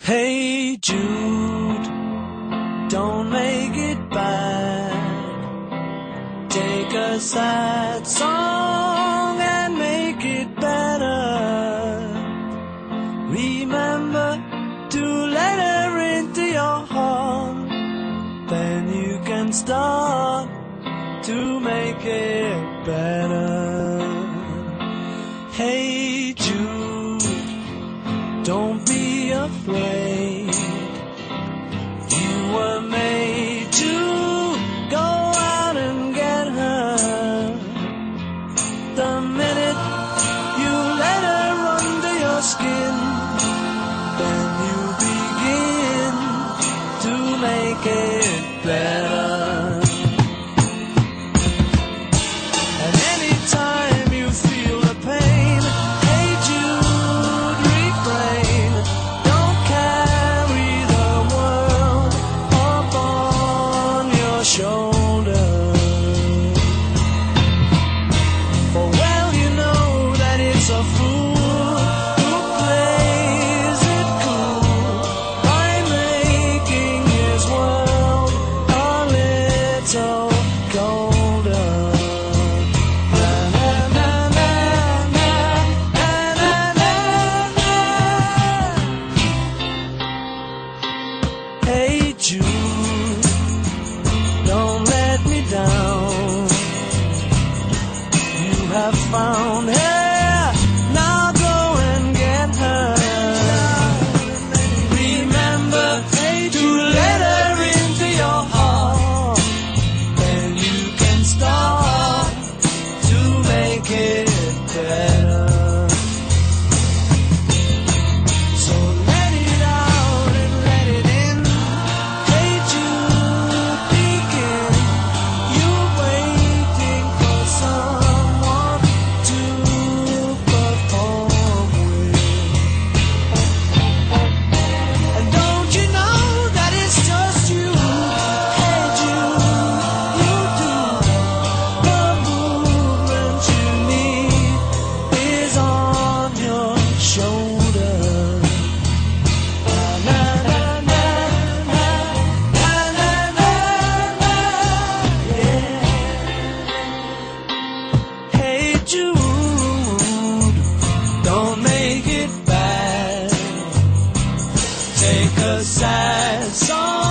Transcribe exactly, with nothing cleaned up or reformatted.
Hey Jude, don't make it bad. Take a sad song and make it better. Remember to let her into your heart. Then you can start to make it better. Hey Jude, don't be afraid. You were made to go out and get her. The minute you let her under your skin, then you begin to make it better. And anytime you feel the pain, hey Jude, refrain. Don't carry the world upon your shoulder. For well you know that it's a fool who plays it cool by making his world a little colder. Na, na, na, na, na, na, na, na. Hey Jude, don't let me down. You have found her, now go and get her. Remember to let her into your heart. Then you can start to make it better. So let it out and let it in. Hey Jude, begin. You're waiting for someone to perform with. And don't you know that it's just you? Hey Jude, you do. The movement you need is on your shoulder. Na, na, na, na, na, na, na, na, yeah. Hey Jude, don't make it bad. Take a sad song